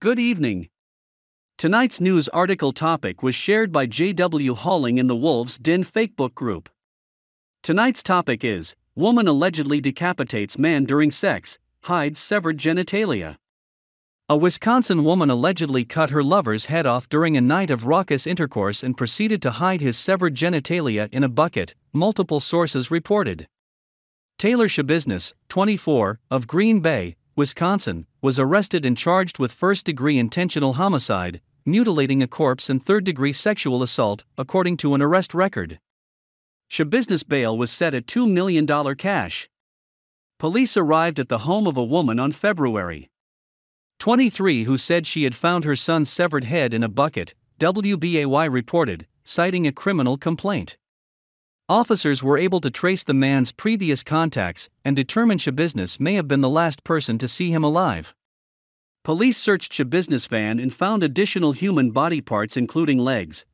Good evening. Tonight's news article topic was shared by J.W. Halling in the Wolves Den Fakebook group. Tonight's topic is, Woman allegedly decapitates man during sex, hides severed genitalia. A Wisconsin woman allegedly cut her lover's head off during a night of raucous intercourse and proceeded to hide his severed genitalia in a bucket, multiple sources reported. Taylor Schabusiness, 24, of Green Bay, Wisconsin, was arrested and charged with first-degree intentional homicide, mutilating a corpse, and third-degree sexual assault, according to an arrest record. Schabusiness bail was set at $2 million cash. Police arrived at the home of a woman on February 23 who said she had found her son's severed head in a bucket, WBAY reported, citing a criminal complaint. Officers were able to trace the man's previous contacts and determine Schabusiness may have been the last person to see him alive. Police searched Schabusiness' van and found additional human body parts including legs,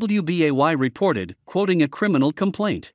WBAY reported, quoting a criminal complaint.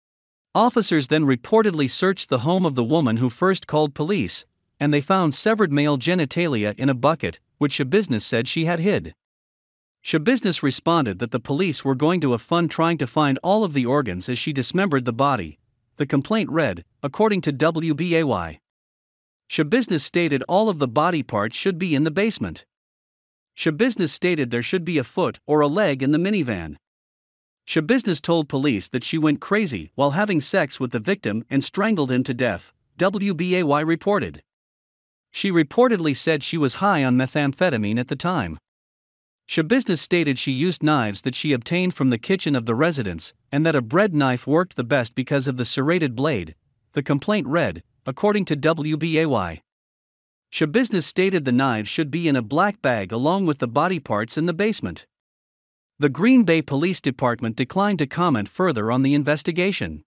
Officers then reportedly searched the home of the woman who first called police, and they found severed male genitalia in a bucket, which Schabusiness said she had hid. Schabusiness responded that the police were going to have fun trying to find all of the organs as she dismembered the body, the complaint read, according to WBAY. Schabusiness stated all of the body parts should be in the basement. Schabusiness stated there should be a foot or a leg in the minivan. Schabusiness told police that she went crazy while having sex with the victim and strangled him to death, WBAY reported. She reportedly said she was high on methamphetamine at the time. Schabusiness stated she used knives that she obtained from the kitchen of the residence, and that a bread knife worked the best because of the serrated blade, the complaint read, according to WBAY. Schabusiness stated the knives should be in a black bag along with the body parts in the basement. The Green Bay Police Department declined to comment further on the investigation.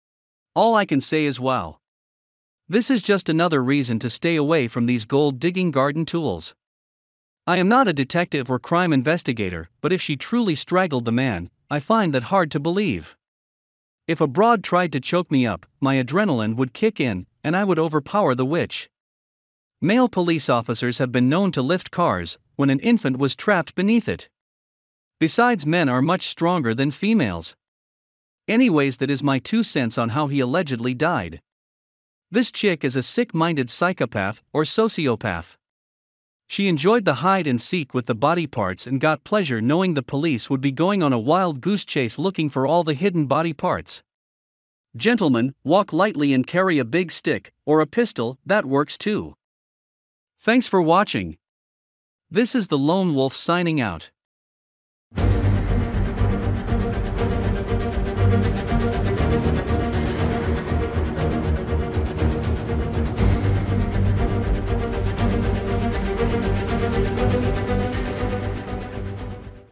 All I can say is wow. This is just another reason to stay away from these gold-digging garden tools. I am not a detective or crime investigator, but if she truly strangled the man, I find that hard to believe. If a broad tried to choke me up, my adrenaline would kick in, and I would overpower the witch. Male police officers have been known to lift cars when an infant was trapped beneath it. Besides, men are much stronger than females. Anyways, that is my 2 cents on how he allegedly died. This chick is a sick-minded psychopath or sociopath. She enjoyed the hide and seek with the body parts and got pleasure knowing the police would be going on a wild goose chase looking for all the hidden body parts. Gentlemen, walk lightly and carry a big stick, or a pistol, that works too. Thanks for watching. This is the Lone Wolf signing out.